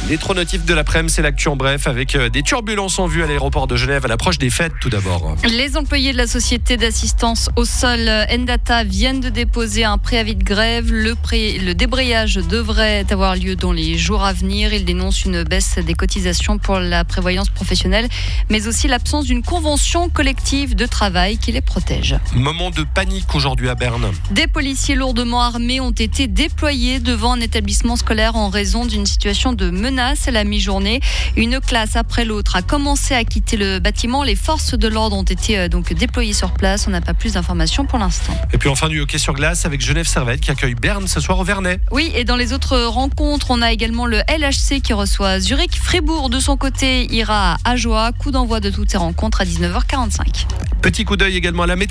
Les trois notifs de l'après-midi, c'est l'actu en bref avec des turbulences en vue à l'aéroport de Genève à l'approche des fêtes tout d'abord. Les employés de la société d'assistance au sol Ndata viennent de déposer un préavis de grève. Le débrayage devrait avoir lieu dans les jours à venir. Ils dénoncent une baisse des cotisations pour la prévoyance professionnelle, mais aussi l'absence d'une convention collective de travail qui les protège. Moment de panique aujourd'hui à Berne. Des policiers lourdement armés ont été déployés devant un établissement scolaire en raison d'une situation de menace à la mi-journée. Une classe après l'autre a commencé à quitter le bâtiment. Les forces de l'ordre ont été donc déployées sur place. On n'a pas plus d'informations pour l'instant. Et puis enfin du hockey sur glace avec Genève Servette qui accueille Berne ce soir au Vernet. Oui, et dans les autres rencontres, on a également le LHC qui reçoit Zurich. Fribourg, de son côté, ira à Ajoie. Coup d'envoi de toutes ces rencontres à 19h45. Petit coup d'œil également à la météo.